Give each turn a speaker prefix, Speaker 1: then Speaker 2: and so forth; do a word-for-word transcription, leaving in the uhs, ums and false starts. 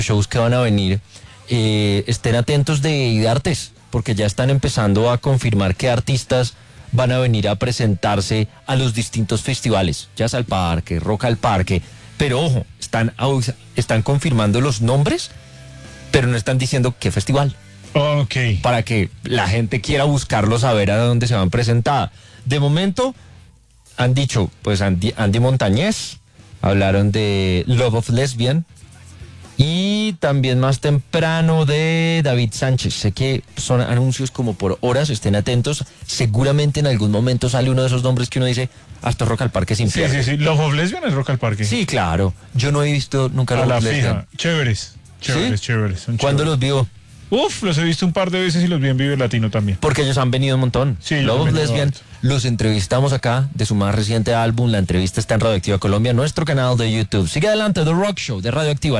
Speaker 1: shows que van a venir, eh, estén atentos de IDARTES, porque ya están empezando a confirmar qué artistas van a venir a presentarse a los distintos festivales, Jazz al Parque, Rock al Parque, pero ojo, están, están confirmando los nombres, pero no están diciendo qué festival.
Speaker 2: Ok.
Speaker 1: Para que la gente quiera buscarlos a ver a dónde se van a presentar. De momento, han dicho, pues Andy, Andy Montañez, hablaron de Love of Lesbian, y también más temprano de David Sánchez. Sé que son anuncios como por horas, estén atentos. Seguramente en algún momento sale uno de esos nombres que uno dice, hasta Rock al Parque sin
Speaker 2: Sí,
Speaker 1: pierde.
Speaker 2: sí, sí. Love of Lesbian es Rock al Parque.
Speaker 1: Sí, claro. Yo no he visto nunca
Speaker 2: A
Speaker 1: Love
Speaker 2: la
Speaker 1: of Lesbian.
Speaker 2: fija. Chéveres. Chéveres,
Speaker 1: ¿Sí?
Speaker 2: chéveres. Son
Speaker 1: ¿Cuándo
Speaker 2: chéveres.
Speaker 1: los vio?
Speaker 2: Uf, los he visto un par de veces y los vi en Vive Latino también.
Speaker 1: Porque ellos han venido un montón.
Speaker 2: Sí, ellos
Speaker 1: Love
Speaker 2: han
Speaker 1: of
Speaker 2: venido
Speaker 1: Lesbian,
Speaker 2: harto.
Speaker 1: los entrevistamos acá de su más reciente álbum. La entrevista está en Radioactiva Colombia, nuestro canal de YouTube. Sigue adelante, The Rock Show de Radioactiva.